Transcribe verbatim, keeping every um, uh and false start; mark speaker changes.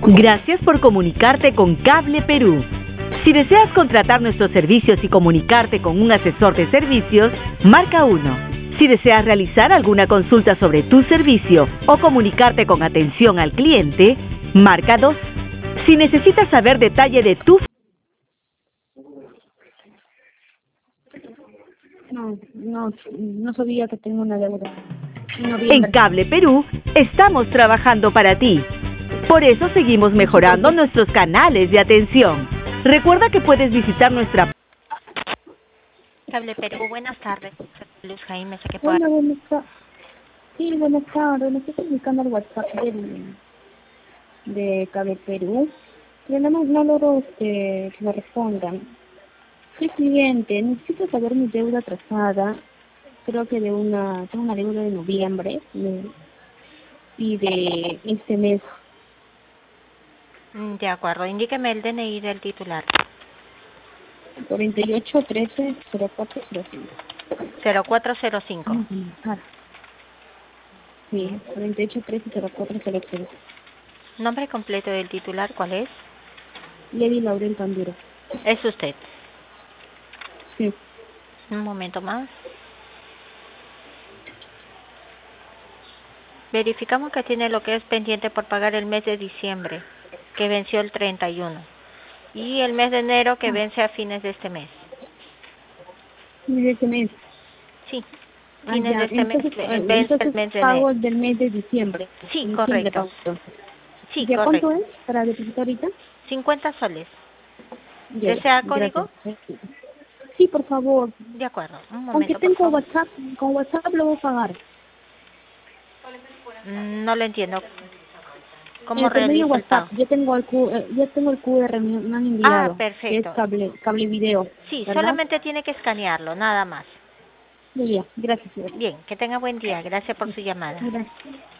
Speaker 1: Gracias por comunicarte con Cable Perú. Si deseas contratar nuestros servicios y comunicarte con un asesor de servicios, marca uno. Si deseas realizar alguna consulta sobre tu servicio o comunicarte con atención al cliente, marca dos. Si necesitas saber detalle de tu...
Speaker 2: No, no, no sabía que tengo una deuda.
Speaker 1: En Cable Perú estamos trabajando para ti. Por eso seguimos mejorando nuestros canales de atención. Recuerda que puedes visitar nuestra...
Speaker 3: Cable Perú, buenas tardes. Luz Jaime, sé que puedo...
Speaker 2: Hola, buenas tardes. Sí, buenas tardes. Me estoy comunicando al WhatsApp del, de Cable Perú. Pero no, no logro este, que me respondan. Soy cliente, necesito saber mi deuda atrasada. Creo que de una, tengo una deuda de noviembre de, y de este mes.
Speaker 3: De acuerdo, indíqueme el D N I del titular.
Speaker 2: cuarenta y ocho trece cero cuatro cero cinco.
Speaker 3: cero cuatro cero cinco.
Speaker 2: Sí, cuarenta y ocho trece cero cuatro cero cinco.
Speaker 3: Nombre completo del titular, ¿cuál es?
Speaker 2: Levi Laurel Panduro.
Speaker 3: ¿Es usted?
Speaker 2: Sí.
Speaker 3: Un momento más. Verificamos que tiene lo que es pendiente por pagar el mes de diciembre, que venció el treinta y uno. Y el mes de enero, que vence a fines de este mes.
Speaker 2: ¿De este mes?
Speaker 3: Sí,
Speaker 2: Ah,
Speaker 3: fines
Speaker 2: ya.
Speaker 3: de este
Speaker 2: Entonces,
Speaker 3: mes,
Speaker 2: eh,
Speaker 3: vence
Speaker 2: entonces
Speaker 3: el mes de
Speaker 2: pago
Speaker 3: enero.
Speaker 2: del mes de diciembre.
Speaker 3: Sí,
Speaker 2: En diciembre
Speaker 3: correcto.
Speaker 2: pago.
Speaker 3: Sí,
Speaker 2: ¿Ya
Speaker 3: correcto.
Speaker 2: cuánto es para depositar ahorita?
Speaker 3: cincuenta soles.
Speaker 2: Ya,
Speaker 3: ¿Desea
Speaker 2: gracias.
Speaker 3: código?
Speaker 2: Sí, por favor.
Speaker 3: De acuerdo, un
Speaker 2: Aunque
Speaker 3: momento, por
Speaker 2: tengo
Speaker 3: favor.
Speaker 2: WhatsApp, con WhatsApp lo voy a pagar.
Speaker 3: Mm, No lo entiendo. ¿Cómo
Speaker 2: Eh, por medio
Speaker 3: realizo el
Speaker 2: WhatsApp,
Speaker 3: pago?
Speaker 2: yo tengo el Q, eh, yo tengo el Q R, me, me han
Speaker 3: Ah,
Speaker 2: enviado, que es
Speaker 3: perfecto.
Speaker 2: cable, cable video,
Speaker 3: Sí,
Speaker 2: ¿verdad?
Speaker 3: solamente tiene que escanearlo, nada más.
Speaker 2: Muy bien, gracias. Señora.
Speaker 3: Bien, que tenga buen día. Gracias por su llamada.
Speaker 2: Gracias.